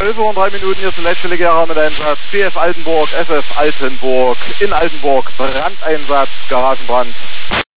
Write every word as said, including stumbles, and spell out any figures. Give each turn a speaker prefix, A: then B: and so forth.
A: elf Uhr und drei Minuten, hier ist der letzte Gera mit Einsatz. B F Altenburg, F F Altenburg. In Altenburg, Brandeinsatz, Garagenbrand.